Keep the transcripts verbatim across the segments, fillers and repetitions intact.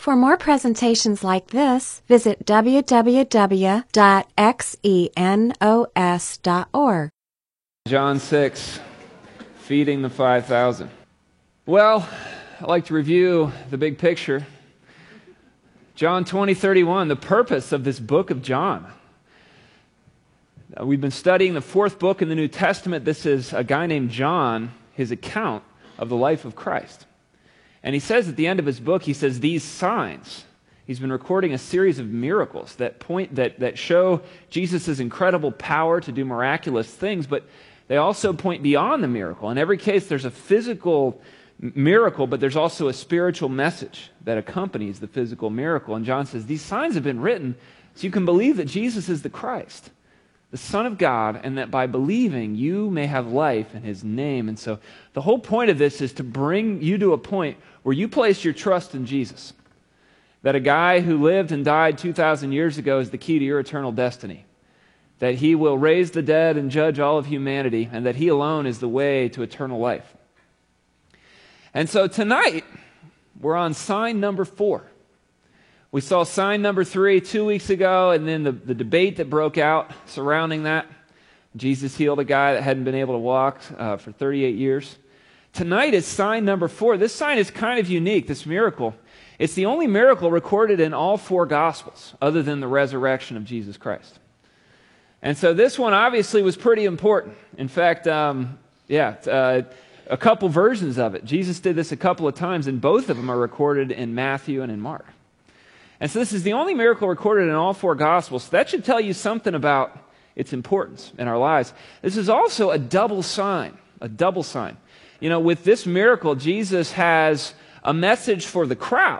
For more presentations like this, visit w w w dot xenos dot org. John six, feeding the five thousand. Well, I'd like to review the big picture. John twenty thirty-one, the purpose of this book of John. We've been studying the fourth book in the New Testament. This is a guy named John, his account of the life of Christ. And he says at the end of his book, he says, these signs. He's been recording a series of miracles that point that, that show Jesus' incredible power to do miraculous things, but they also point beyond the miracle. In every case, there's a physical miracle, but there's also a spiritual message that accompanies the physical miracle. And John says, these signs have been written so you can believe that Jesus is the Christ, the Son of God, and that by believing you may have life in His name. And so the whole point of this is to bring you to a point where you place your trust in Jesus. That a guy who lived and died two thousand years ago is the key to your eternal destiny. That He will raise the dead and judge all of humanity, and that He alone is the way to eternal life. And so tonight, we're on sign number four. We saw sign number three two weeks ago, and then the, the debate that broke out surrounding that. Jesus healed a guy that hadn't been able to walk uh, for thirty-eight years. Tonight is sign number four. This sign is kind of unique, this miracle. It's the only miracle recorded in all four Gospels, other than the resurrection of Jesus Christ. And so this one obviously was pretty important. In fact, um, yeah, uh, a couple versions of it. Jesus did this a couple of times, and both of them are recorded in Matthew and in Mark. And so this is the only miracle recorded in all four Gospels. So that should tell you something about its importance in our lives. This is also a double sign, a double sign. You know, with this miracle, Jesus has a message for the crowd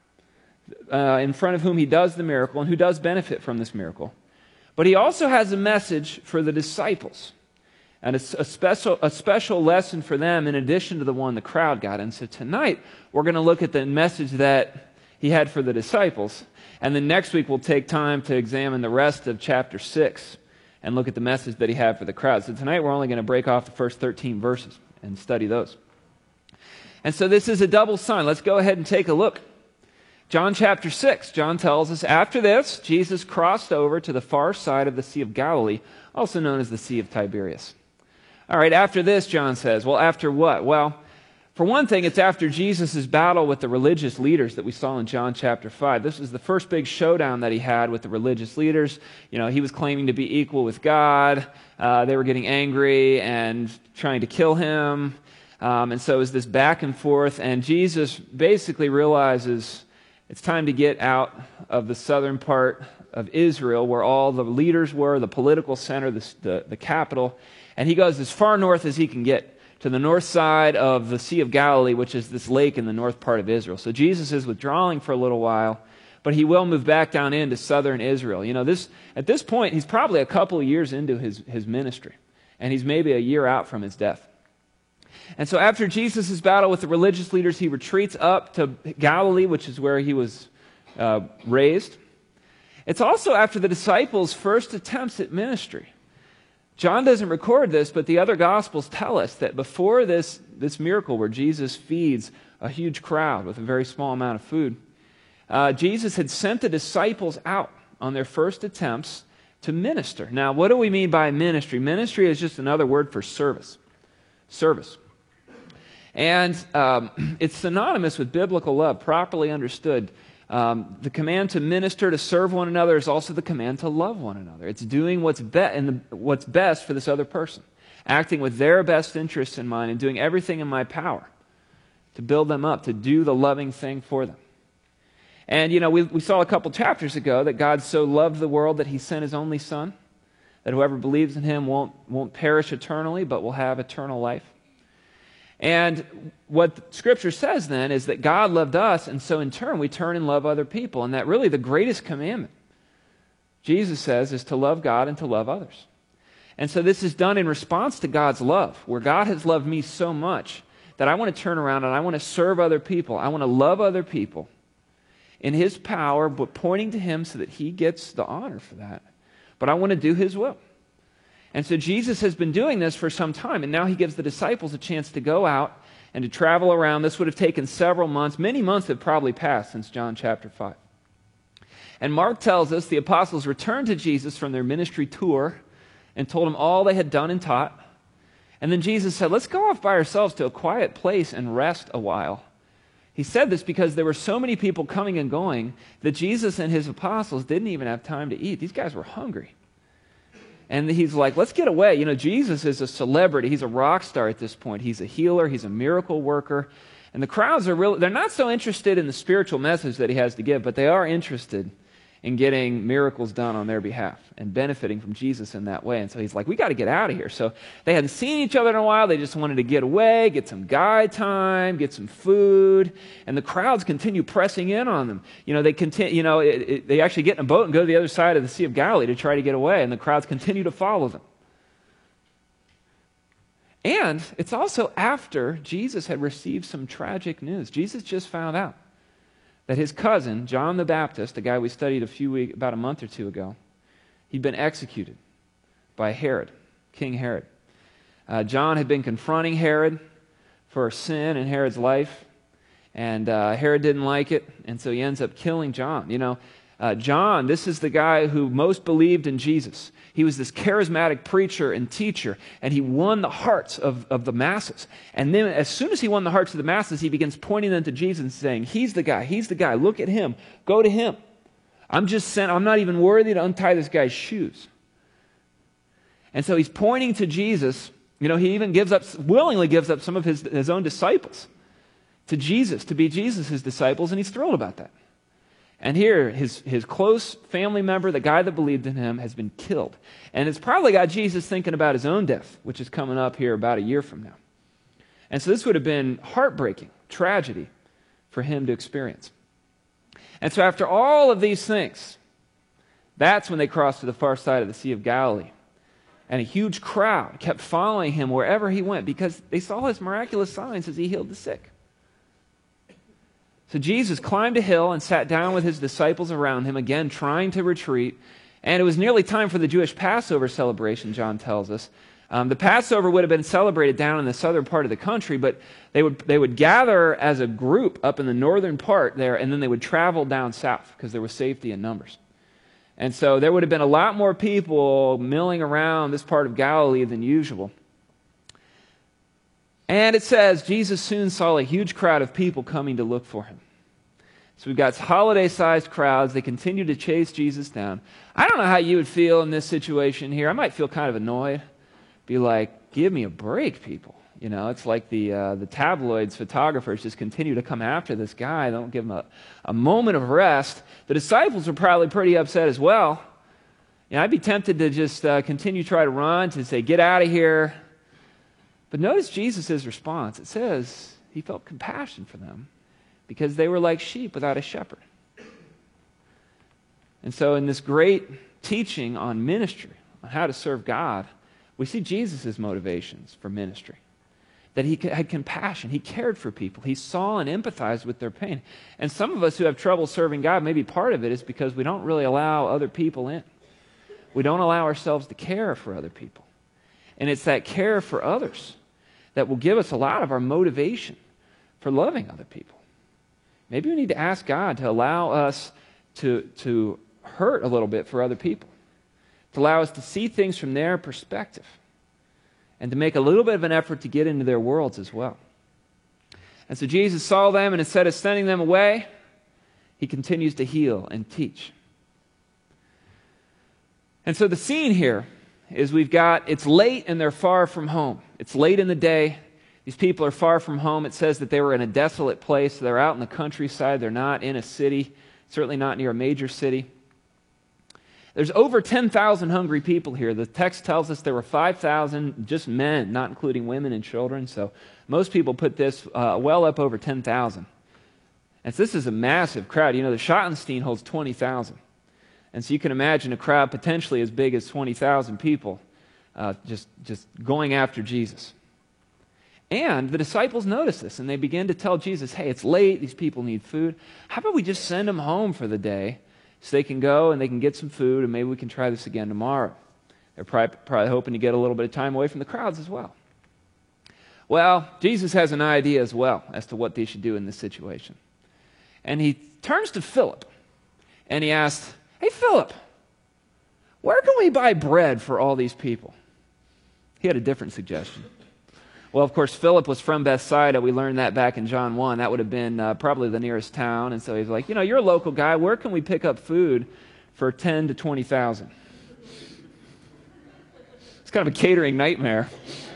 uh, in front of whom He does the miracle and who does benefit from this miracle. But He also has a message for the disciples and a, a, special, a special lesson for them in addition to the one the crowd got. And so tonight, we're going to look at the message that He had for the disciples. And then next week, we'll take time to examine the rest of chapter six and look at the message that He had for the crowd. So tonight, we're only going to break off the first thirteen verses and study those. And so this is a double sign. Let's go ahead and take a look. John chapter six, John tells us, after this, Jesus crossed over to the far side of the Sea of Galilee, also known as the Sea of Tiberias. All right, after this, John says, well, after what? Well, for one thing, it's after Jesus' battle with the religious leaders that we saw in John chapter five. This is the first big showdown that He had with the religious leaders. You know, He was claiming to be equal with God. Uh, they were getting angry and trying to kill Him. Um, and so it was this back and forth. And Jesus basically realizes it's time to get out of the southern part of Israel where all the leaders were, the political center, the, the, the capital. And He goes as far north as He can get, to the north side of the Sea of Galilee, which is this lake in the north part of Israel. So Jesus is withdrawing for a little while, but He will move back down into southern Israel. You know, this at this point, He's probably a couple of years into His, his ministry, and He's maybe a year out from His death. And so after Jesus' battle with the religious leaders, He retreats up to Galilee, which is where He was uh, raised. It's also after the disciples' first attempts at ministry. John doesn't record this, but the other Gospels tell us that before this, this miracle where Jesus feeds a huge crowd with a very small amount of food, uh, Jesus had sent the disciples out on their first attempts to minister. Now, what do we mean by ministry? Ministry is just another word for service. Service. And um, it's synonymous with biblical love, properly understood. Um, the command to minister, to serve one another, is also the command to love one another. It's doing what's, be- and the, what's best for this other person, acting with their best interests in mind and doing everything in my power to build them up, to do the loving thing for them. And, you know, we, we saw a couple chapters ago that God so loved the world that He sent His only Son, that whoever believes in Him won't, won't perish eternally, but will have eternal life. And what Scripture says then is that God loved us, and so in turn we turn and love other people. And that really the greatest commandment, Jesus says, is to love God and to love others. And so this is done in response to God's love, where God has loved me so much that I want to turn around and I want to serve other people. I want to love other people in His power, but pointing to Him so that He gets the honor for that. But I want to do His will. And so Jesus has been doing this for some time, and now He gives the disciples a chance to go out and to travel around. This would have taken several months. Many months have probably passed since John chapter five. And Mark tells us the apostles returned to Jesus from their ministry tour and told him all they had done and taught. And then Jesus said, let's go off by ourselves to a quiet place and rest a while. He said this because there were so many people coming and going that Jesus and his apostles didn't even have time to eat. These guys were hungry. And he's like, let's get away. You know, Jesus is a celebrity. He's a rock star at this point. He's a healer. He's a miracle worker. And the crowds are really, they're not so interested in the spiritual message that he has to give, but they are interested in getting miracles done on their behalf and benefiting from Jesus in that way. And so he's like, we got to get out of here. So they hadn't seen each other in a while. They just wanted to get away, get some guy time, get some food. And the crowds continue pressing in on them. You know, they continue, you know, it, it, they actually get in a boat and go to the other side of the Sea of Galilee to try to get away. And the crowds continue to follow them. And it's also after Jesus had received some tragic news. Jesus just found out that his cousin, John the Baptist, the guy we studied a few weeks, about a month or two ago, he'd been executed by Herod, King Herod. Uh, John had been confronting Herod for sin in Herod's life, and uh, Herod didn't like it, and so he ends up killing John. You know, uh, John, this is the guy who most believed in Jesus. He was this charismatic preacher and teacher, and he won the hearts of, of the masses. And then as soon as he won the hearts of the masses, he begins pointing them to Jesus and saying, he's the guy, he's the guy, look at him, go to him. I'm just sent, I'm not even worthy to untie this guy's shoes. And so he's pointing to Jesus. You know, he even gives up, willingly gives up some of his, his own disciples to Jesus, to be Jesus' disciples, and he's thrilled about that. And here, his, his close family member, the guy that believed in him, has been killed. And it's probably got Jesus thinking about his own death, which is coming up here about a year from now. And so this would have been heartbreaking, tragedy for him to experience. And so after all of these things, that's when they crossed to the far side of the Sea of Galilee. And a huge crowd kept following him wherever he went because they saw his miraculous signs as he healed the sick. So Jesus climbed a hill and sat down with his disciples around him, again trying to retreat. And it was nearly time for the Jewish Passover celebration, John tells us. Um, the Passover would have been celebrated down in the southern part of the country, but they would, they would gather as a group up in the northern part there, and then they would travel down south because there was safety in numbers. And so there would have been a lot more people milling around this part of Galilee than usual. And it says, Jesus soon saw a huge crowd of people coming to look for him. So we've got holiday-sized crowds. They continue to chase Jesus down. I don't know how you would feel in this situation here. I might feel kind of annoyed. Be like, give me a break, people. You know, it's like the uh, the tabloids, photographers just continue to come after this guy. They don't give him a, a moment of rest. The disciples are probably pretty upset as well. You know, I'd be tempted to just uh, continue to try to run, to say, get out of here. But notice Jesus' response. It says he felt compassion for them because they were like sheep without a shepherd. And so in this great teaching on ministry, on how to serve God, we see Jesus' motivations for ministry. That he had compassion. He cared for people. He saw and empathized with their pain. And some of us who have trouble serving God, maybe part of it is because we don't really allow other people in. We don't allow ourselves to care for other people. And it's that care for others that will give us a lot of our motivation for loving other people. Maybe we need to ask God to allow us to, to hurt a little bit for other people, to allow us to see things from their perspective, and to make a little bit of an effort to get into their worlds as well. And so Jesus saw them, and instead of sending them away, he continues to heal and teach. And so the scene here is we've got, it's late and they're far from home. It's late in the day. These people are far from home. It says that they were in a desolate place. They're out in the countryside. They're not in a city, certainly not near a major city. There's over ten thousand hungry people here. The text tells us there were five thousand just men, not including women and children. So most people put this uh, well up over ten thousand. And so this is a massive crowd. You know, the Schottenstein holds twenty thousand. And so you can imagine a crowd potentially as big as twenty thousand people uh, just, just going after Jesus. And the disciples notice this, and they begin to tell Jesus, hey, it's late, these people need food. How about we just send them home for the day so they can go and they can get some food, and maybe we can try this again tomorrow. They're probably, probably hoping to get a little bit of time away from the crowds as well. Well, Jesus has an idea as well as to what they should do in this situation. And he turns to Philip, and he asks, hey, Philip, where can we buy bread for all these people? He had a different suggestion. Well, of course, Philip was from Bethsaida. We learned that back in John one. That would have been uh, probably the nearest town. And so he's like, you know, you're a local guy. Where can we pick up food for ten to twenty thousand? It's kind of a catering nightmare.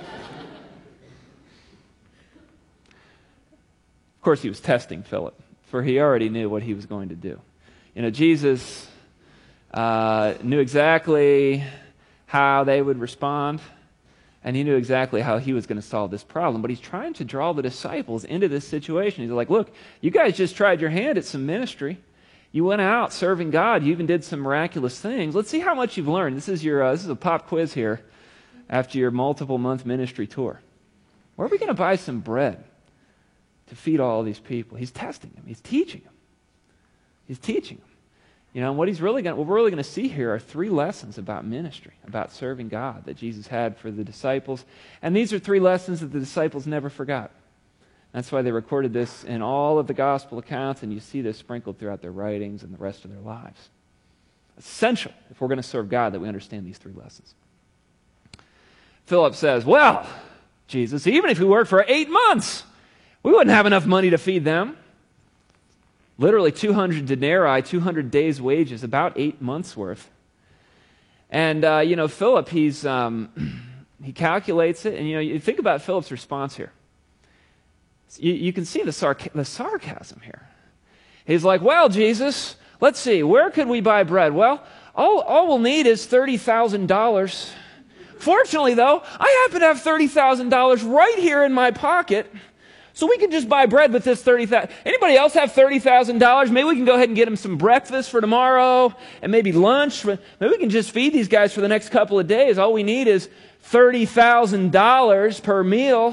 Of course, he was testing Philip, for he already knew what he was going to do. You know, Jesus uh, knew exactly how they would respond, and he knew exactly how he was going to solve this problem. But he's trying to draw the disciples into this situation. He's like, look, you guys just tried your hand at some ministry. You went out serving God. You even did some miraculous things. Let's see how much you've learned. This is your uh, this is a pop quiz here after your multiple month ministry tour. Where are we going to buy some bread to feed all these people? He's testing them. He's teaching them. He's teaching them. You know, and what he's really going, what we're really going to see here are three lessons about ministry, about serving God that Jesus had for the disciples. And these are three lessons that the disciples never forgot. That's why they recorded this in all of the gospel accounts, and you see this sprinkled throughout their writings and the rest of their lives. Essential, if we're going to serve God, that we understand these three lessons. Philip says, well, Jesus, even if we worked for eight months, we wouldn't have enough money to feed them. Literally two hundred denarii, two hundred days' wages, about eight months' worth. And, uh, you know, Philip, he's um, he calculates it. And, you know, you think about Philip's response here. You, you can see the, sarc- the sarcasm here. He's like, well, Jesus, let's see, where could we buy bread? Well, all, all we'll need is thirty thousand dollars. Fortunately, though, I happen to have thirty thousand dollars right here in my pocket. So we can just buy bread with this thirty thousand dollars. Anybody else have thirty thousand dollars? Maybe we can go ahead and get them some breakfast for tomorrow and maybe lunch. Maybe we can just feed these guys for the next couple of days. All we need is thirty thousand dollars per meal.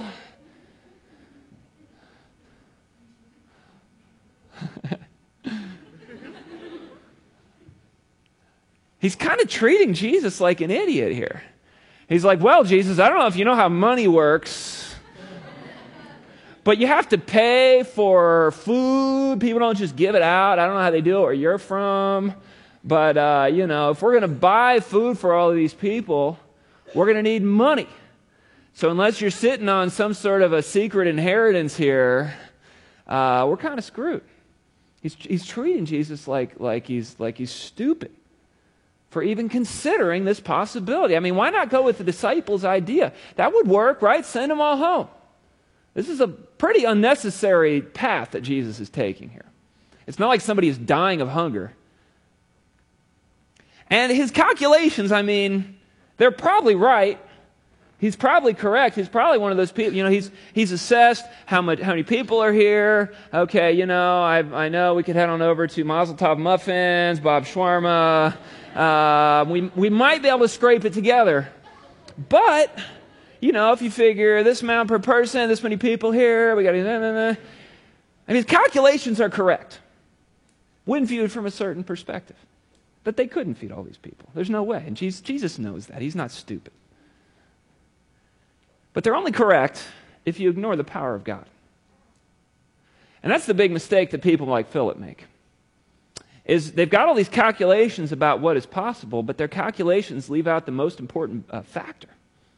He's kind of treating Jesus like an idiot here. He's like, well, Jesus, I don't know if you know how money works, but you have to pay for food. People don't just give it out. I don't know how they do it where you're from. But, uh, you know, if we're going to buy food for all of these people, we're going to need money. So unless you're sitting on some sort of a secret inheritance here, uh, we're kind of screwed. He's, he's treating Jesus like, like, he's, like he's stupid for even considering this possibility. I mean, why not go with the disciples' idea? That would work, right? Send them all home. This is a pretty unnecessary path that Jesus is taking here. It's not like somebody is dying of hunger. And his calculations, I mean, they're probably right. He's probably correct. He's probably one of those people, you know, he's he's assessed how much how many people are here. Okay, you know, I I know we could head on over to Mazel Tov Muffins, Bob Shawarma. Uh, we we might be able to scrape it together. But, you know, if you figure this amount per person, this many people here, we got to, nah, nah, nah. I mean, his calculations are correct when viewed from a certain perspective. But they couldn't feed all these people. There's no way. And Jesus, Jesus knows that. He's not stupid. But they're only correct if you ignore the power of God. And that's the big mistake that people like Philip make. Is they've got all these calculations about what is possible, but their calculations leave out the most important uh, factor,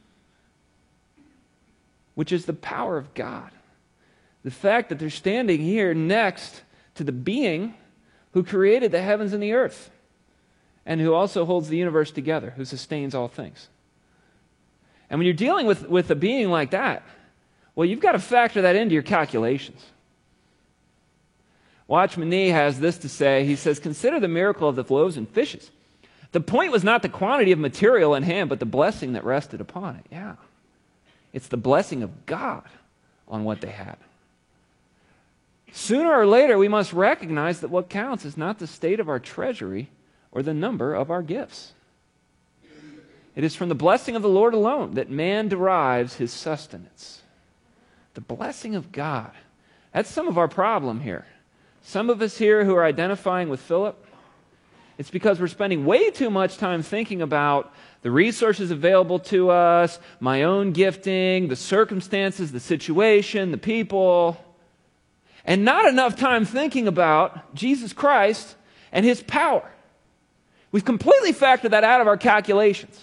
which is the power of God. The fact that they're standing here next to the being who created the heavens and the earth, and who also holds the universe together, who sustains all things. And when you're dealing with, with a being like that, well, you've got to factor that into your calculations. Watchman Nee has this to say. He says, consider the miracle of the loaves and fishes. The point was not the quantity of material in hand, but the blessing that rested upon it. Yeah. It's the blessing of God on what they had. Sooner or later, we must recognize that what counts is not the state of our treasury or the number of our gifts. It is from the blessing of the Lord alone that man derives his sustenance. The blessing of God. That's some of our problem here. Some of us here who are identifying with Philip, It's because we're spending way too much time thinking about the resources available to us, my own gifting, the circumstances, the situation, the people, and not enough time thinking about Jesus Christ and His power. We've completely factored that out of our calculations.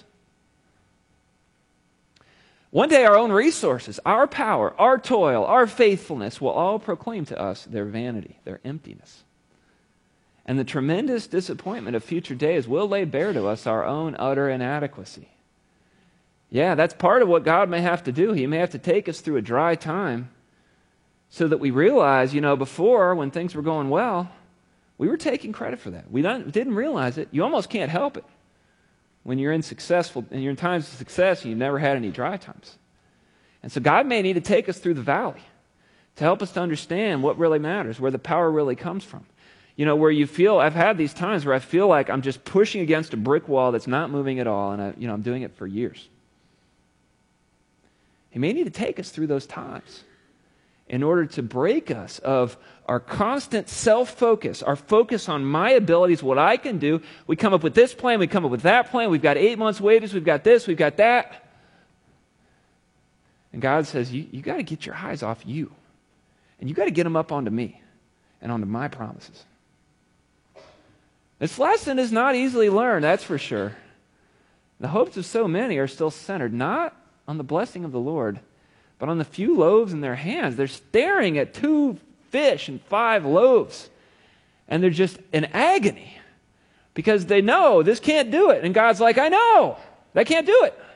One day our own resources, our power, our toil, our faithfulness will all proclaim to us their vanity, their emptiness. And the tremendous disappointment of future days will lay bare to us our own utter inadequacy. Yeah, that's part of what God may have to do. He may have to take us through a dry time so that we realize, you know, before when things were going well, we were taking credit for that. We didn't realize it. You almost can't help it. When you're in successful, and you're in times of success, and you've never had any dry times. And so God may need to take us through the valley to help us to understand what really matters, where the power really comes from. You know, where you feel, I've had these times where I feel like I'm just pushing against a brick wall that's not moving at all, and I, you know, I'm doing it for years. He may need to take us through those times in order to break us of our constant self-focus, our focus on my abilities, what I can do. We come up with this plan, we come up with that plan, we've got eight months' wages, we've got this, we've got that. And God says, you, you got to get your eyes off you. And you got to get them up onto me and onto my promises. This lesson is not easily learned, that's for sure. The hopes of so many are still centered not on the blessing of the Lord, but on the few loaves in their hands. They're staring at two fish and five loaves. And they're just in agony because they know this can't do it. And God's like, I know, that can't do it.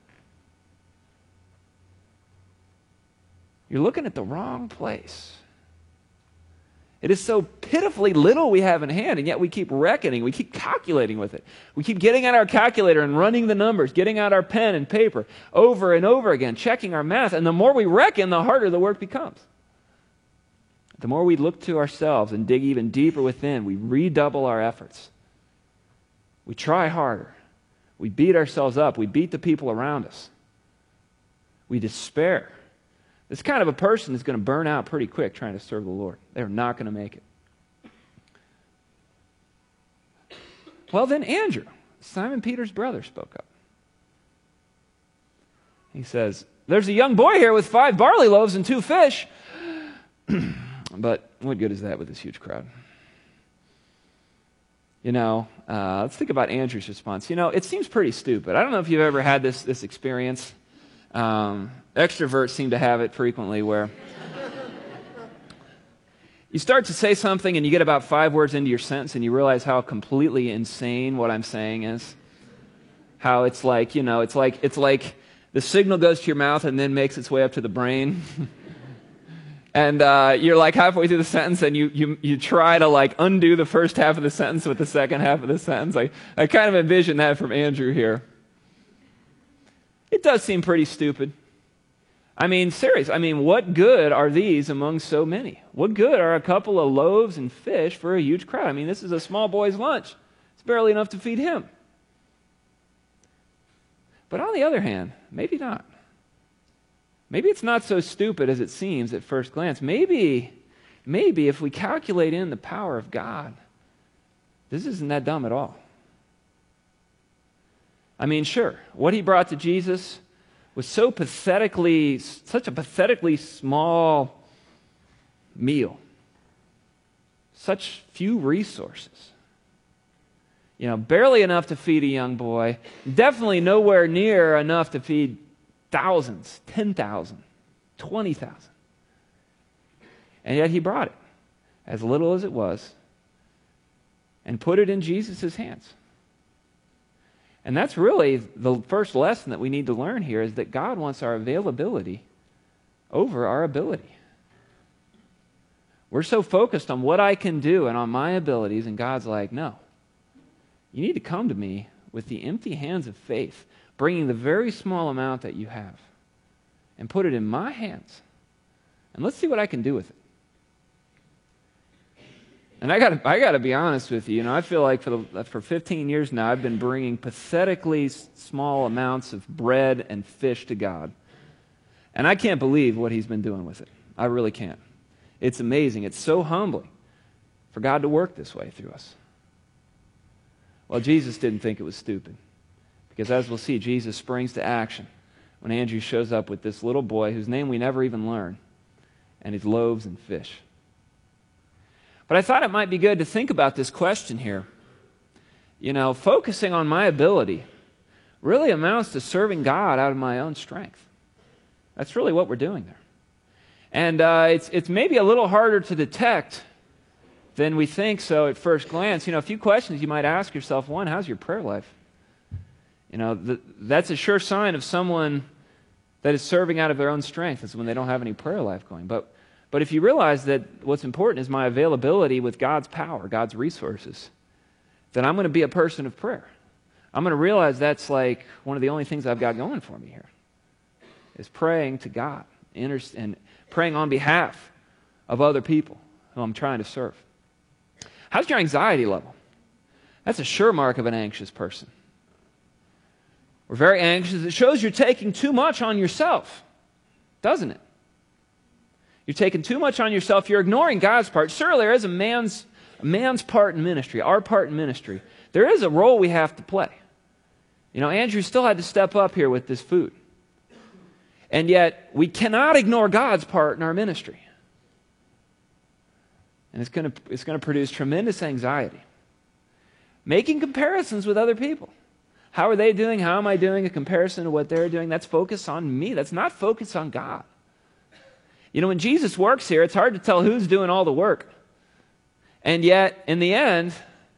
You're looking at the wrong place. It is so pitifully little we have in hand, and yet we keep reckoning, we keep calculating with it. We keep getting out our calculator and running the numbers, getting out our pen and paper over and over again, checking our math. And the more we reckon, the harder the work becomes. The more we look to ourselves and dig even deeper within, we redouble our efforts. We try harder. We beat ourselves up. We beat the people around us. We despair. This kind of a person is going to burn out pretty quick trying to serve the Lord. They're not going to make it. Well, then Andrew, Simon Peter's brother, spoke up. He says, there's a young boy here with five barley loaves and two fish. But what good is that with this huge crowd? You know, uh, let's think about Andrew's response. You know, it seems pretty stupid. I don't know if you've ever had this, this experience. Um, extroverts seem to have it frequently where you start to say something and you get about five words into your sentence and you realize how completely insane what I'm saying is. How it's like, you know, it's like it's like the signal goes to your mouth and then makes its way up to the brain. And uh, you're like halfway through the sentence and you, you you try to like undo the first half of the sentence with the second half of the sentence. I, I kind of envision that from Andrew here. It does seem pretty stupid. I mean, serious. I mean, what good are these among so many? What good are a couple of loaves and fish for a huge crowd? I mean, this is a small boy's lunch. It's barely enough to feed him. But on the other hand, maybe not. Maybe it's not so stupid as it seems at first glance. Maybe, maybe if we calculate in the power of God, this isn't that dumb at all. I mean, sure, what he brought to Jesus was so pathetically, such a pathetically small meal. Such few resources. You know, barely enough to feed a young boy. Definitely nowhere near enough to feed thousands, ten thousand, twenty thousand. And yet he brought it, as little as it was, and put it in Jesus' hands. And that's really the first lesson that we need to learn here, is that God wants our availability over our ability. We're so focused on what I can do and on my abilities, and God's like, no. You need to come to me with the empty hands of faith, bringing the very small amount that you have, and put it in my hands. And let's see what I can do with it. And I got I got to be honest with you. You know, I feel like for the, for fifteen years now, I've been bringing pathetically small amounts of bread and fish to God. And I can't believe what he's been doing with it. I really can't. It's amazing. It's so humbling for God to work this way through us. Well, Jesus didn't think it was stupid. Because as we'll see, Jesus springs to action when Andrew shows up with this little boy whose name we never even learn, and his loaves and fish. But I thought it might be good to think about this question here. You know, focusing on my ability really amounts to serving God out of my own strength. That's really what we're doing there. And uh, it's, it's maybe a little harder to detect than we think so at first glance. You know, a few questions you might ask yourself. One, how's your prayer life? You know, the, that's a sure sign of someone that is serving out of their own strength. It's when they don't have any prayer life going. But, but if you realize that what's important is my availability with God's power, God's resources, then I'm going to be a person of prayer. I'm going to realize that's like one of the only things I've got going for me here, is praying to God and praying on behalf of other people who I'm trying to serve. How's your anxiety level? That's a sure mark of an anxious person. We're very anxious. It shows you're taking too much on yourself, doesn't it? You're taking too much on yourself. You're ignoring God's part. Surely there is a man's, a man's part in ministry, our part in ministry. There is a role we have to play. You know, Andrew still had to step up here with this food. And yet, we cannot ignore God's part in our ministry. And it's going to, it's going to produce tremendous anxiety. Making comparisons with other people. How are they doing? How am I doing? A comparison to what they're doing. That's focus on me. That's not focus on God. You know, when Jesus works here, it's hard to tell who's doing all the work. And yet, in the end,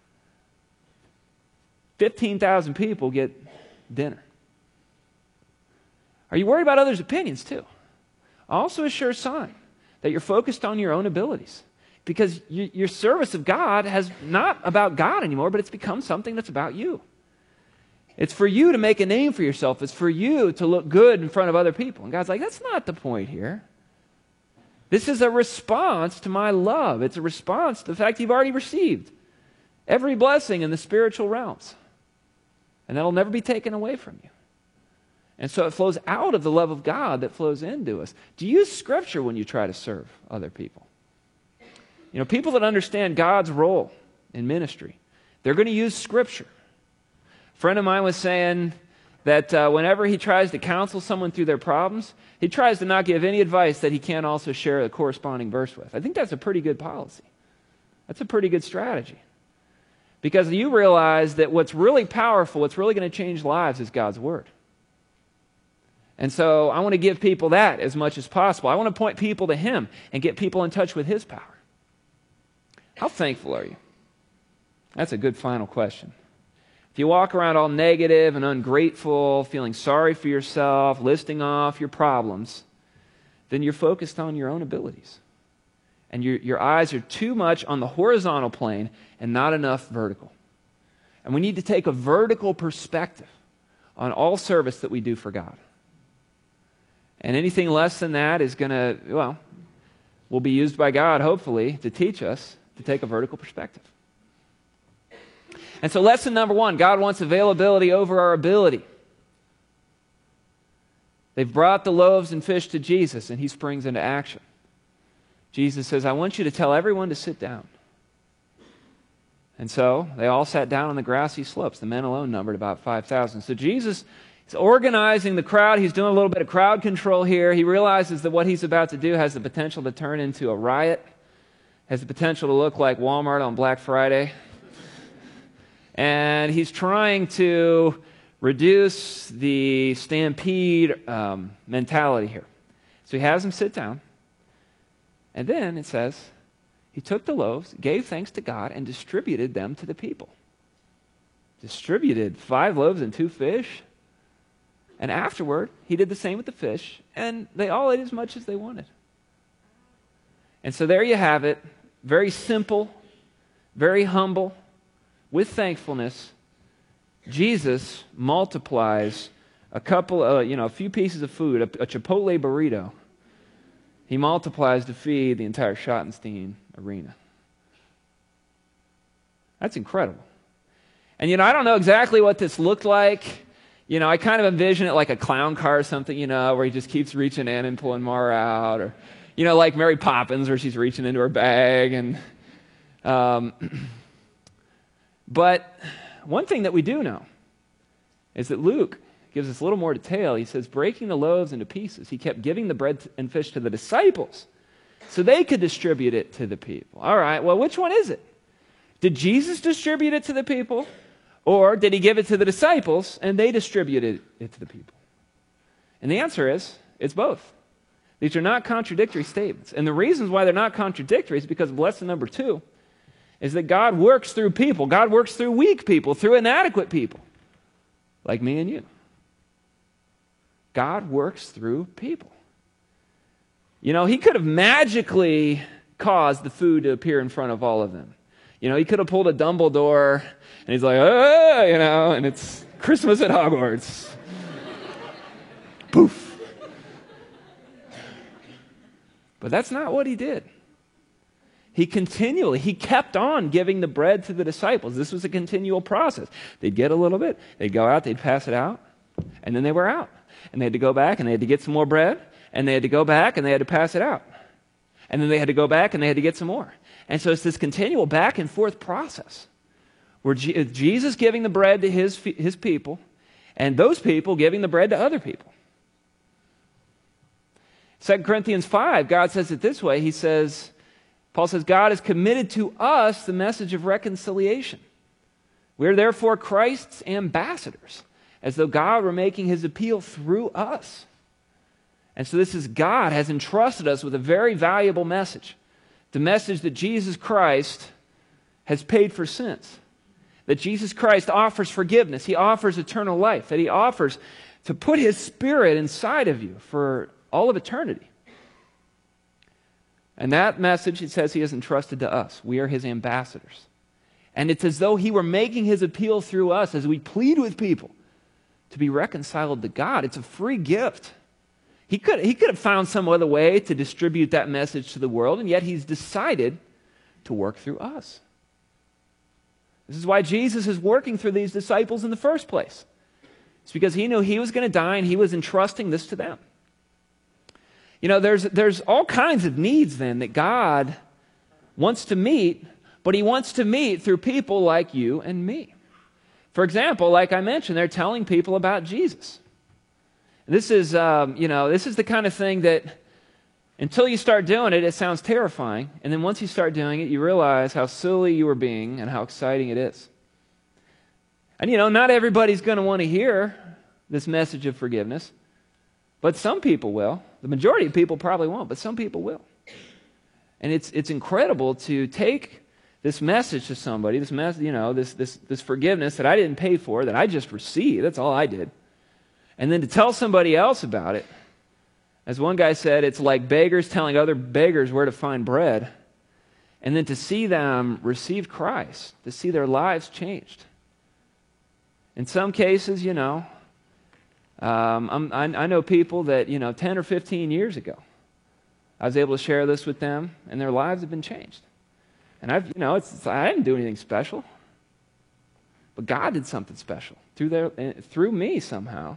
fifteen thousand people get dinner. Are you worried about others' opinions too? Also a sure sign that you're focused on your own abilities. Because you, your service of God has not about God anymore, but it's become something that's about you. It's for you to make a name for yourself. It's for you to look good in front of other people. And God's like, that's not the point here. This is a response to my love. It's a response to the fact you've already received every blessing in the spiritual realms. And that'll never be taken away from you. And so it flows out of the love of God that flows into us. Do you use Scripture when you try to serve other people? You know, people that understand God's role in ministry, they're going to use Scripture. A friend of mine was saying that uh, whenever he tries to counsel someone through their problems, he tries to not give any advice that he can't also share a corresponding verse with. I think that's a pretty good policy. That's a pretty good strategy. Because you realize that what's really powerful, what's really going to change lives is God's Word. And so I want to give people that as much as possible. I want to point people to Him and get people in touch with His power. How thankful are you? That's a good final question. If you walk around all negative and ungrateful, feeling sorry for yourself, listing off your problems, then you're focused on your own abilities. And your, your eyes are too much on the horizontal plane and not enough vertical. And we need to take a vertical perspective on all service that we do for God. And anything less than that is going to, well, will be used by God, hopefully, to teach us to take a vertical perspective. And so lesson number one, God wants availability over our ability. They've brought the loaves and fish to Jesus, and He springs into action. Jesus says, I want you to tell everyone to sit down. And so they all sat down on the grassy slopes. The men alone numbered about five thousand. So Jesus is organizing the crowd. He's doing a little bit of crowd control here. He realizes that what he's about to do has the potential to turn into a riot, has the potential to look like Walmart on Black Friday. And he's trying to reduce the stampede um, mentality here. So he has them sit down. And then it says, he took the loaves, gave thanks to God, and distributed them to the people. Distributed five loaves and two fish. And afterward, he did the same with the fish, and they all ate as much as they wanted. And so there you have it. Very simple, very humble, with thankfulness. Jesus multiplies a couple, uh, you know, a few pieces of food, a, a Chipotle burrito. He multiplies to feed the entire Schottenstein arena. That's incredible. And, you know, I don't know exactly what this looked like. You know, I kind of envision it like a clown car or something, you know, where he just keeps reaching in and pulling more out. Or, you know, like Mary Poppins, where she's reaching into her bag. And, um, but one thing that we do know is that Luke gives us a little more detail. He says, breaking the loaves into pieces, he kept giving the bread and fish to the disciples so they could distribute it to the people. All right, well, which one is it? Did Jesus distribute it to the people, or did he give it to the disciples and they distributed it to the people? And the answer is, it's both. These are not contradictory statements. And the reasons why they're not contradictory is because of lesson number two, is that God works through people. God works through weak people, through inadequate people, like me and you. God works through people. You know, he could have magically caused the food to appear in front of all of them. You know, he could have pulled a Dumbledore, and he's like, oh, you know, and it's Christmas at Hogwarts. Poof. But that's not what he did. He continually, he kept on giving the bread to the disciples. This was a continual process. They'd get a little bit, they'd go out, they'd pass it out, and then they were out. And they had to go back, and they had to get some more bread, and they had to go back, and they had to pass it out. And then they had to go back, and they had to get some more. And so it's this continual back and forth process where G- Jesus giving the bread to his, his people, and those people giving the bread to other people. Second Corinthians five, God says it this way. He says, Paul says, God has committed to us the message of reconciliation. We are therefore Christ's ambassadors, as though God were making his appeal through us. And so this is God has entrusted us with a very valuable message. The message that Jesus Christ has paid for sins. That Jesus Christ offers forgiveness. He offers eternal life. That he offers to put his Spirit inside of you for all of eternity. And that message, it says he has entrusted to us. We are his ambassadors. And it's as though he were making his appeal through us as we plead with people to be reconciled to God. It's a free gift. He could, he could have found some other way to distribute that message to the world, and yet he's decided to work through us. This is why Jesus is working through these disciples in the first place. It's because he knew he was going to die, and he was entrusting this to them. You know, there's, there's all kinds of needs then that God wants to meet, but he wants to meet through people like you and me. For example, like I mentioned, they're telling people about Jesus. This is, um, you know, this is the kind of thing that until you start doing it, it sounds terrifying. And then once you start doing it, you realize how silly you are being and how exciting it is. And, you know, not everybody's going to want to hear this message of forgiveness, but some people will. The majority of people probably won't, but some people will. And it's it's incredible to take this message to somebody, this mess, you know, this this this forgiveness that I didn't pay for, that I just received. That's all I did. And then to tell somebody else about it. As one guy said, it's like beggars telling other beggars where to find bread. And then to see them receive Christ, to see their lives changed. In some cases, you know, um, I'm, I, I know people that, you know, ten or fifteen years ago, I was able to share this with them, and their lives have been changed. And I've, you know, it's, it's I didn't do anything special, but God did something special through their, through me somehow.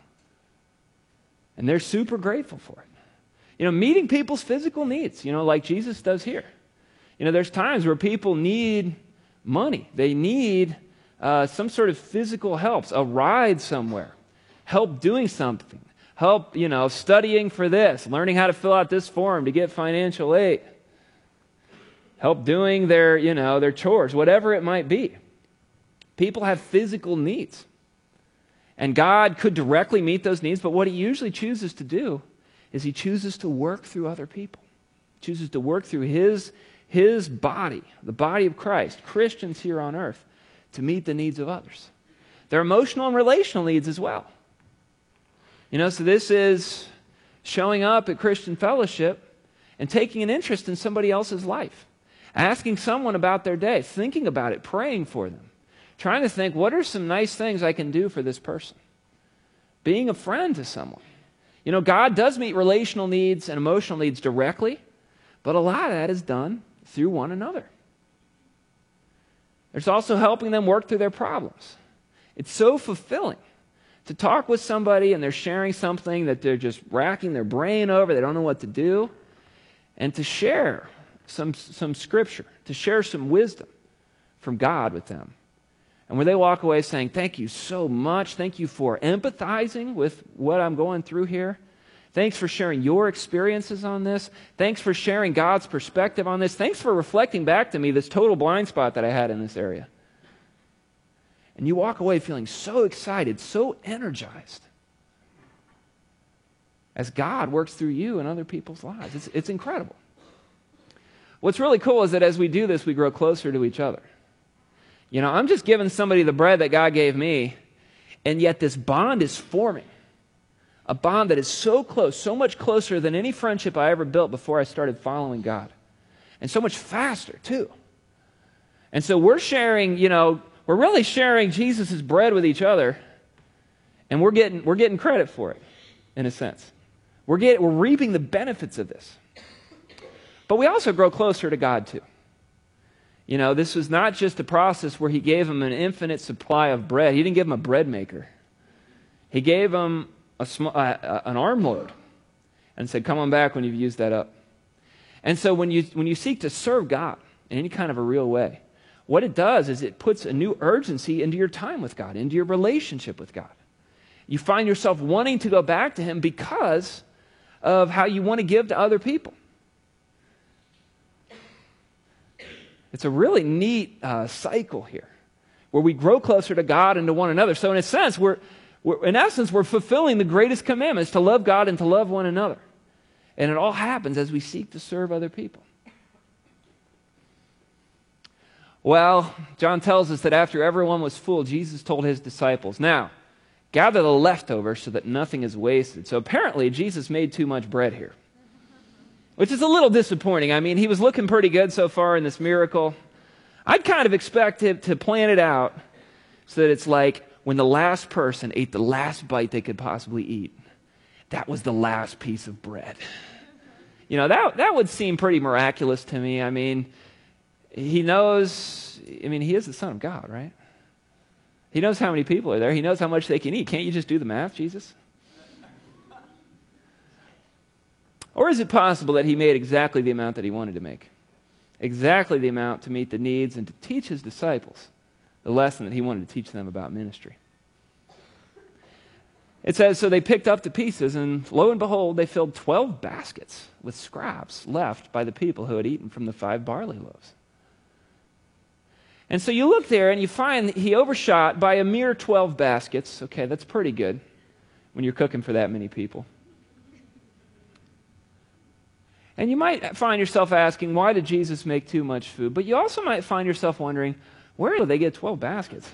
And they're super grateful for it. You know, meeting people's physical needs, you know, like Jesus does here. You know, there's times where people need money. They need uh, some sort of physical help, a ride somewhere, help doing something, help, you know, studying for this, learning how to fill out this form to get financial aid, help doing their, you know, their chores, whatever it might be. People have physical needs. And God could directly meet those needs, but what he usually chooses to do is he chooses to work through other people. He chooses to work through his, his body, the body of Christ, Christians here on earth, to meet the needs of others. Their emotional and relational needs as well. You know, so this is showing up at Christian Fellowship and taking an interest in somebody else's life, asking someone about their day, thinking about it, praying for them. Trying to think, what are some nice things I can do for this person? Being a friend to someone. You know, God does meet relational needs and emotional needs directly, but a lot of that is done through one another. There's also helping them work through their problems. It's so fulfilling to talk with somebody and they're sharing something that they're just racking their brain over, they don't know what to do, and to share some, some scripture, to share some wisdom from God with them. And where they walk away saying, thank you so much. Thank you for empathizing with what I'm going through here. Thanks for sharing your experiences on this. Thanks for sharing God's perspective on this. Thanks for reflecting back to me this total blind spot that I had in this area. And you walk away feeling so excited, so energized as God works through you and other people's lives. It's, it's incredible. What's really cool is that as we do this, we grow closer to each other. You know, I'm just giving somebody the bread that God gave me, and yet this bond is forming. A bond that is so close, so much closer than any friendship I ever built before I started following God. And so much faster, too. And so we're sharing, you know, we're really sharing Jesus' bread with each other, and we're getting, we're getting credit for it, in a sense. We're, getting, we're reaping the benefits of this. But we also grow closer to God, too. You know, this was not just a process where he gave them an infinite supply of bread. He didn't give them a bread maker. He gave them a sm- uh, an armload and said, come on back when you've used that up. And so when you, when you seek to serve God in any kind of a real way, what it does is it puts a new urgency into your time with God, into your relationship with God. You find yourself wanting to go back to him because of how you want to give to other people. It's a really neat uh, cycle here where we grow closer to God and to one another. So in a sense, we're, we're in essence, we're fulfilling the greatest commandments, to love God and to love one another. And it all happens as we seek to serve other people. Well, John tells us that after everyone was full, Jesus told his disciples, now, gather the leftovers so that nothing is wasted. So apparently, Jesus made too much bread here, which is a little disappointing. I mean, he was looking pretty good so far in this miracle. I'd kind of expect him to plan it out so that it's like when the last person ate the last bite they could possibly eat, that was the last piece of bread. You know, that, that would seem pretty miraculous to me. I mean, he knows, I mean, he is the Son of God, right? He knows how many people are there. He knows how much they can eat. Can't you just do the math, Jesus? Or is it possible that he made exactly the amount that he wanted to make? Exactly the amount to meet the needs and to teach his disciples the lesson that he wanted to teach them about ministry. It says, so they picked up the pieces, and lo and behold, they filled twelve baskets with scraps left by the people who had eaten from the five barley loaves. And so you look there and you find that he overshot by a mere twelve baskets. Okay, that's pretty good when you're cooking for that many people. And you might find yourself asking, why did Jesus make too much food? But you also might find yourself wondering, where did they get twelve baskets?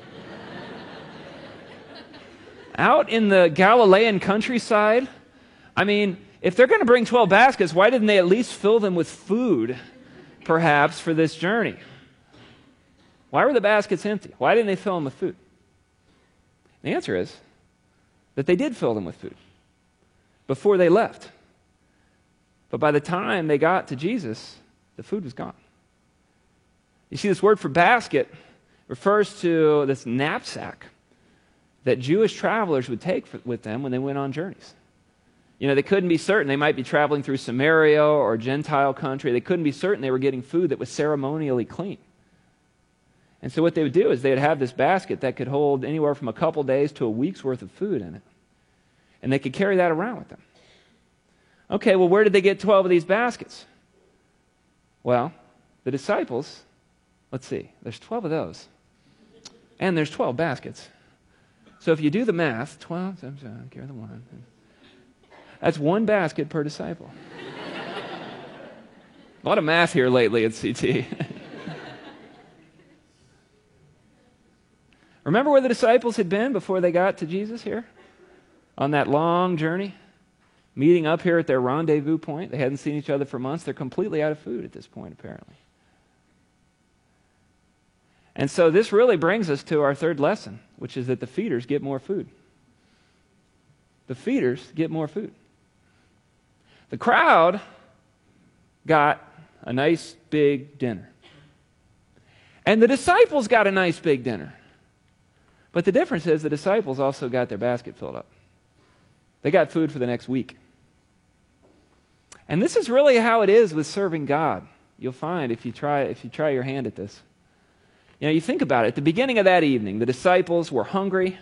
Out in the Galilean countryside? I mean, if they're going to bring twelve baskets, why didn't they at least fill them with food, perhaps, for this journey? Why were the baskets empty? Why didn't they fill them with food? The answer is that they did fill them with food before they left. But by the time they got to Jesus, the food was gone. You see, this word for basket refers to this knapsack that Jewish travelers would take for, with them when they went on journeys. You know, they couldn't be certain. They might be traveling through Samaria or a Gentile country. They couldn't be certain they were getting food that was ceremonially clean. And so what they would do is they would have this basket that could hold anywhere from a couple days to a week's worth of food in it. And they could carry that around with them. Okay, well, where did they get twelve of these baskets? Well, the disciples, let's see, there's twelve of those. And there's twelve baskets. So if you do the math, twelve, seven, carry the one. That's one basket per disciple. A lot of math here lately at C T. Remember where the disciples had been before they got to Jesus here? On that long journey? Meeting up here at their rendezvous point. They hadn't seen each other for months. They're completely out of food at this point, apparently. And so this really brings us to our third lesson, which is that the feeders get more food. The feeders get more food. The crowd got a nice big dinner. And the disciples got a nice big dinner. But the difference is the disciples also got their basket filled up. They got food for the next week. And this is really how it is with serving God. You'll find if you try if you try your hand at this. You know, you think about it. At the beginning of that evening, the disciples were hungry.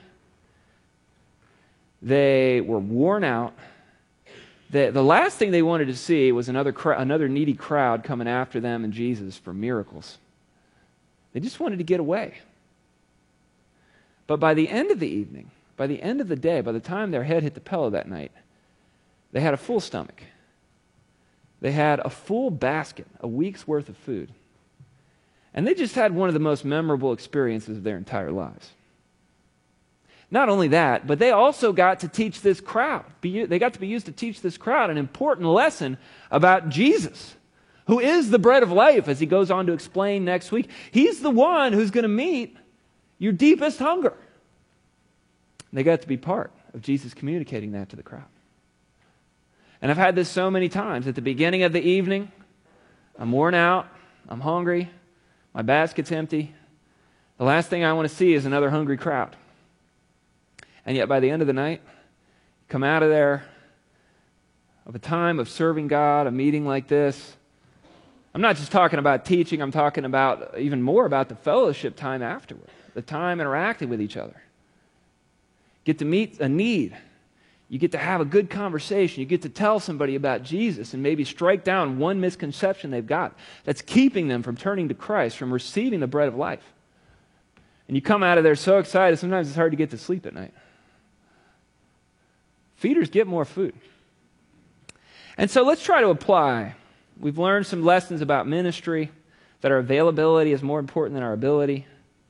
They were worn out. The, the last thing they wanted to see was another, cr- another needy crowd coming after them and Jesus for miracles. They just wanted to get away. But by the end of the evening, by the end of the day, by the time their head hit the pillow that night, they had a full stomach. They had a full basket, a week's worth of food. And they just had one of the most memorable experiences of their entire lives. Not only that, but they also got to teach this crowd. Be, they got to be used to teach this crowd an important lesson about Jesus, who is the bread of life, as he goes on to explain next week. He's the one who's going to meet your deepest hunger. They got to be part of Jesus communicating that to the crowd. And I've had this so many times. At the beginning of the evening, I'm worn out, I'm hungry, my basket's empty. The last thing I want to see is another hungry crowd. And yet by the end of the night, come out of there, of a time of serving God, a meeting like this. I'm not just talking about teaching, I'm talking about even more about the fellowship time afterward, the time interacting with each other. Get to meet a need. You get to have a good conversation. You get to tell somebody about Jesus and maybe strike down one misconception they've got that's keeping them from turning to Christ, from receiving the bread of life. And you come out of there so excited, sometimes it's hard to get to sleep at night. Feeders get more food. And so let's try to apply. We've learned some lessons about ministry, that our availability is more important than our ability.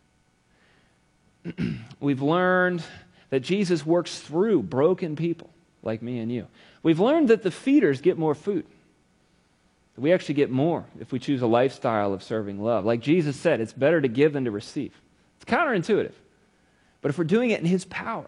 We've learned that Jesus works through broken people like me and you. We've learned that the feeders get more food. We actually get more if we choose a lifestyle of serving love. Like Jesus said, it's better to give than to receive. It's counterintuitive. But if we're doing it in his power,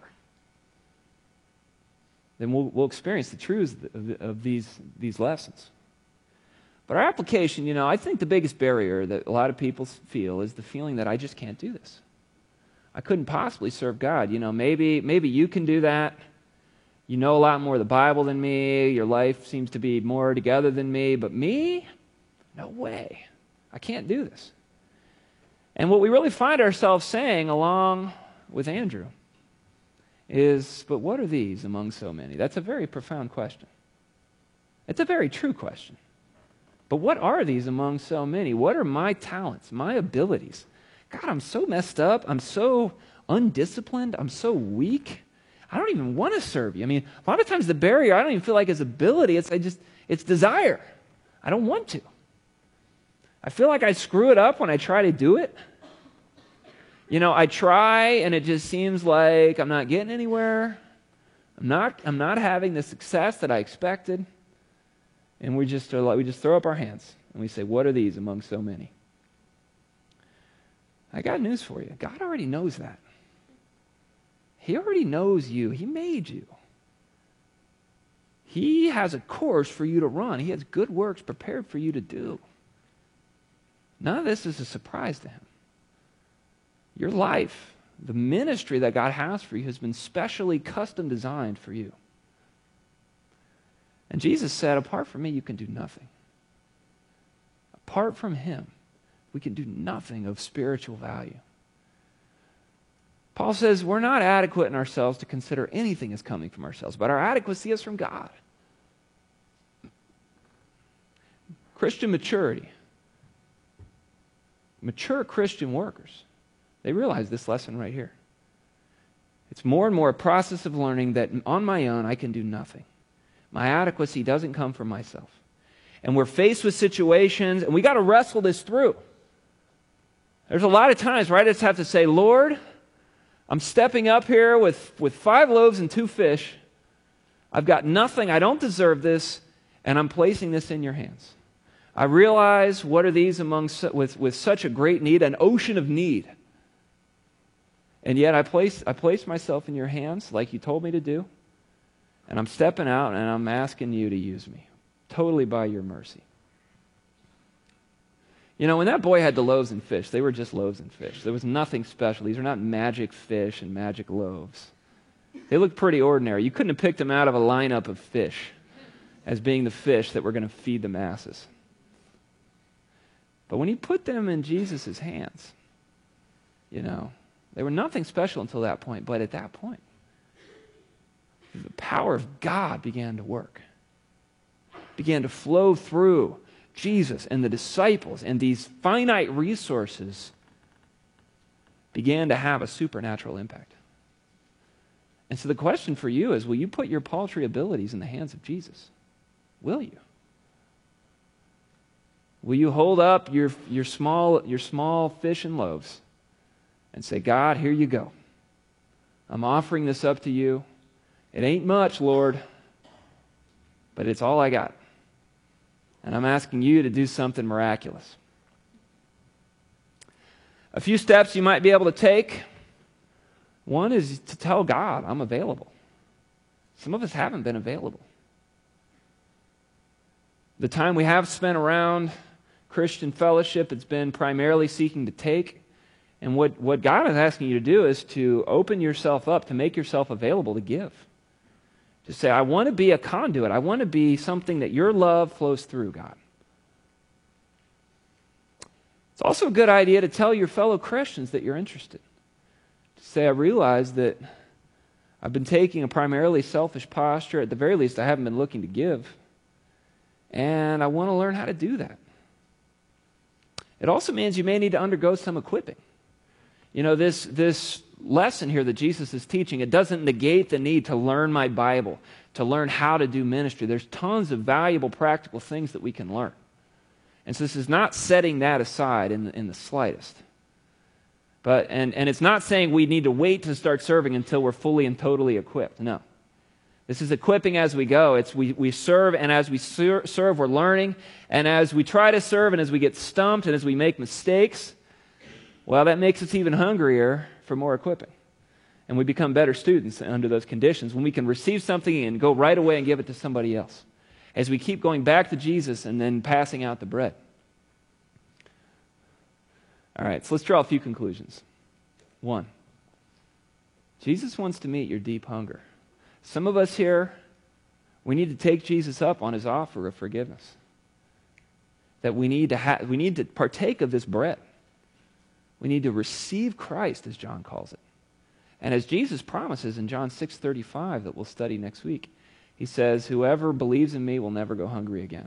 then we'll, we'll experience the truths of, of these, these lessons. But our application, you know, I think the biggest barrier that a lot of people feel is the feeling that I just can't do this. I couldn't possibly serve God. You know, maybe maybe you can do that. You know a lot more of the Bible than me. Your life seems to be more together than me. But me? No way. I can't do this. And what we really find ourselves saying along with Andrew is, but what are these among so many? That's a very profound question. It's a very true question. But what are these among so many? What are my talents, my abilities? God, I'm so messed up. I'm so undisciplined. I'm so weak. I don't even want to serve you. I mean, a lot of times the barrier, I don't even feel like is ability. It's I just it's desire. I don't want to. I feel like I screw it up when I try to do it. You know, I try and it just seems like I'm not getting anywhere. I'm not I'm not having the success that I expected. And we just are like, we just throw up our hands and we say, what are these among so many? I got news for you. God already knows that. He already knows you. He made you. He has a course for you to run. He has good works prepared for you to do. None of this is a surprise to him. Your life, the ministry that God has for you, has been specially custom designed for you. And Jesus said, apart from me, you can do nothing. Apart from him, we can do nothing of spiritual value. Paul says we're not adequate in ourselves to consider anything as coming from ourselves, but our adequacy is from God. Christian maturity. Mature Christian workers, they realize this lesson right here. It's more and more a process of learning that on my own I can do nothing. My adequacy doesn't come from myself. And we're faced with situations, and we got to wrestle this through. There's a lot of times where I just have to say, Lord, I'm stepping up here with, with five loaves and two fish. I've got nothing. I don't deserve this, and I'm placing this in your hands. I realize what are these among with, with such a great need, an ocean of need. And yet I place, I place myself in your hands like you told me to do, and I'm stepping out and I'm asking you to use me, totally by your mercy. You know, when that boy had the loaves and fish, they were just loaves and fish. There was nothing special. These are not magic fish and magic loaves. They looked pretty ordinary. You couldn't have picked them out of a lineup of fish as being the fish that were going to feed the masses. But when he put them in Jesus' hands, You know, they were nothing special until that point, but at that point, the power of God began to work, began to flow through Jesus and the disciples, and these finite resources began to have a supernatural impact. And so the question for you is, will you put your paltry abilities in the hands of Jesus? Will you? Will you hold up your, your, small, your small fish and loaves and say, God, here you go. I'm offering this up to you. It ain't much, Lord, but it's all I got. And I'm asking you to do something miraculous. A few steps you might be able to take. One is to tell God, I'm available. Some of us haven't been available. The time we have spent around Christian fellowship, it's been primarily seeking to take. And what, what God is asking you to do is to open yourself up, to make yourself available to give. To say, I want to be a conduit. I want to be something that your love flows through, God. It's also a good idea to tell your fellow Christians that you're interested. To say, I realize that I've been taking a primarily selfish posture. At the very least, I haven't been looking to give. And I want to learn how to do that. It also means you may need to undergo some equipping. You know, this, this lesson here that Jesus is teaching, it doesn't negate the need to learn my Bible, to learn how to do ministry. There's tons of valuable, practical things that we can learn. And so this is not setting that aside in the, in the slightest. But and, and it's not saying we need to wait to start serving until we're fully and totally equipped. No. This is equipping as we go. It's we, we serve, and as we ser- serve, we're learning. And as we try to serve, and as we get stumped, and as we make mistakes, well, that makes us even hungrier for more equipping. And we become better students under those conditions when we can receive something and go right away and give it to somebody else. As we keep going back to Jesus and then passing out the bread. All right, so let's draw a few conclusions. One, Jesus wants to meet your deep hunger. Some of us here, we need to take Jesus up on his offer of forgiveness. That we need to ha- we need to partake of this bread. We need to receive Christ, as John calls it. And as Jesus promises in John six thirty-five that we'll study next week, he says, whoever believes in me will never go hungry again.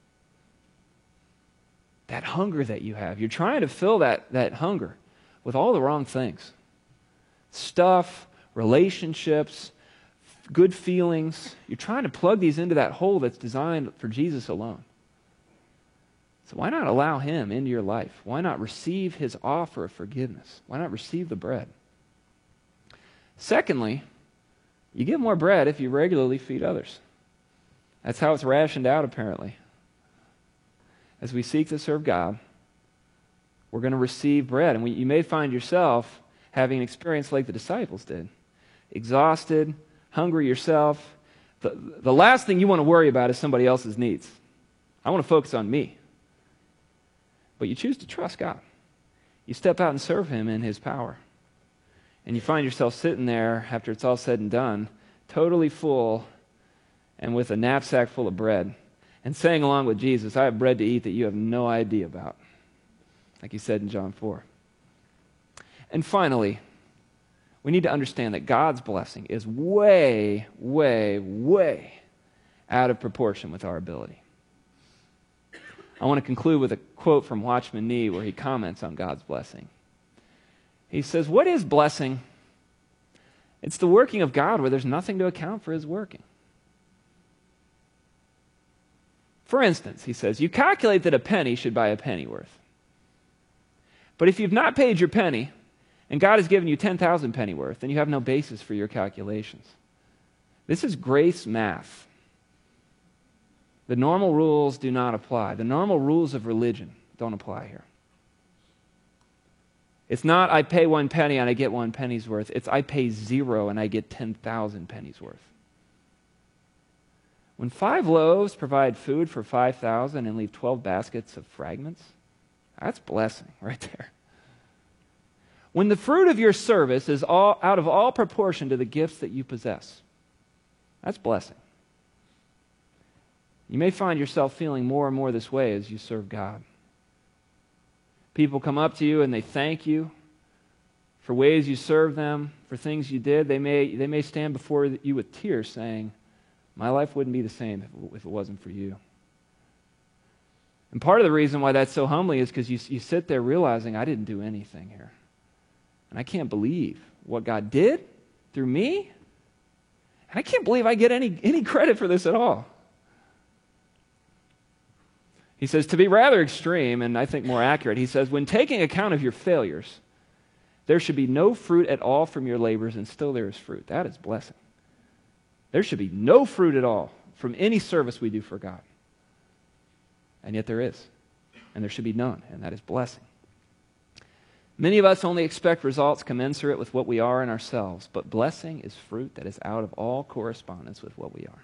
That hunger that you have, you're trying to fill that, that hunger with all the wrong things. Stuff, relationships, good feelings. You're trying to plug these into that hole that's designed for Jesus alone. So why not allow him into your life? Why not receive his offer of forgiveness? Why not receive the bread? Secondly, you get more bread if you regularly feed others. That's how it's rationed out, apparently. As we seek to serve God, we're going to receive bread. And we, you may find yourself having an experience like the disciples did. Exhausted, hungry yourself. The, the last thing you want to worry about is somebody else's needs. I want to focus on me. But you choose to trust God. You step out and serve him in his power. And you find yourself sitting there after it's all said and done, totally full and with a knapsack full of bread, and saying along with Jesus, I have bread to eat that you have no idea about, like he said in John four. And finally, we need to understand that God's blessing is way, way, way out of proportion with our ability. I want to conclude with a quote from Watchman Nee where he comments on God's blessing. He says, what is blessing? It's the working of God where there's nothing to account for his working. For instance, he says, you calculate that a penny should buy a penny worth. But if you've not paid your penny, and God has given you ten thousand penny worth, then you have no basis for your calculations. This is grace math. The normal rules do not apply. The normal rules of religion don't apply here. It's not I pay one penny and I get one penny's worth. It's I pay zero and I get ten thousand pennies worth. When five loaves provide food for five thousand and leave twelve baskets of fragments, that's blessing right there. When the fruit of your service is all out of all proportion to the gifts that you possess, that's blessing. You may find yourself feeling more and more this way as you serve God. People come up to you and they thank you for ways you served them, for things you did. They may, they may stand before you with tears saying, my life wouldn't be the same if, if it wasn't for you. And part of the reason why that's so humbling is because you, you sit there realizing, I didn't do anything here. And I can't believe what God did through me. And I can't believe I get any, any credit for this at all. He says, to be rather extreme, and I think more accurate, he says, when taking account of your failures, there should be no fruit at all from your labors, and still there is fruit. That is blessing. There should be no fruit at all from any service we do for God. And yet there is. And there should be none, and that is blessing. Many of us only expect results commensurate with what we are in ourselves, but blessing is fruit that is out of all correspondence with what we are.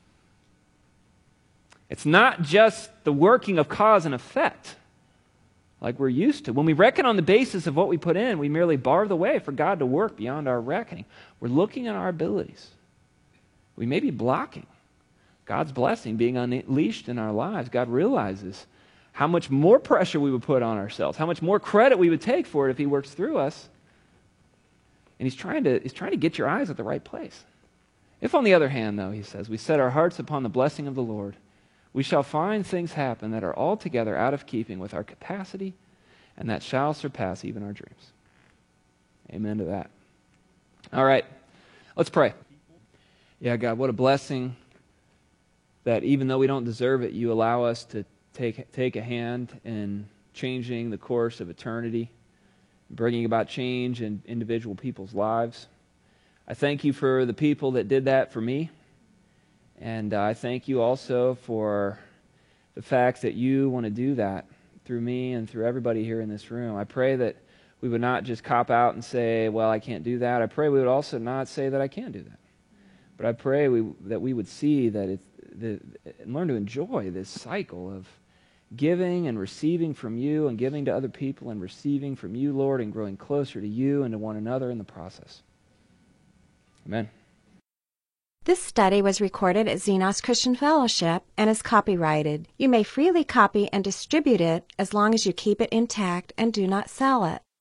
It's not just the working of cause and effect like we're used to. When we reckon on the basis of what we put in, we merely bar the way for God to work beyond our reckoning. We're looking at our abilities. We may be blocking God's blessing being unleashed in our lives. God realizes how much more pressure we would put on ourselves, how much more credit we would take for it if he works through us. And he's trying to, he's trying to get your eyes at the right place. If, on the other hand, though, he says, we set our hearts upon the blessing of the Lord, we shall find things happen that are altogether out of keeping with our capacity and that shall surpass even our dreams. Amen to that. All right, let's pray. Yeah, God, what a blessing that even though we don't deserve it, you allow us to take, take a hand in changing the course of eternity, bringing about change in individual people's lives. I thank you for the people that did that for me. And uh, I thank you also for the fact that you want to do that through me and through everybody here in this room. I pray that we would not just cop out and say, well, I can't do that. I pray we would also not say that I can do that. But I pray we, that we would see that it's, the, and learn to enjoy this cycle of giving and receiving from you and giving to other people and receiving from you, Lord, and growing closer to you and to one another in the process. Amen. This study was recorded at Xenos Christian Fellowship and is copyrighted. You may freely copy and distribute it as long as you keep it intact and do not sell it.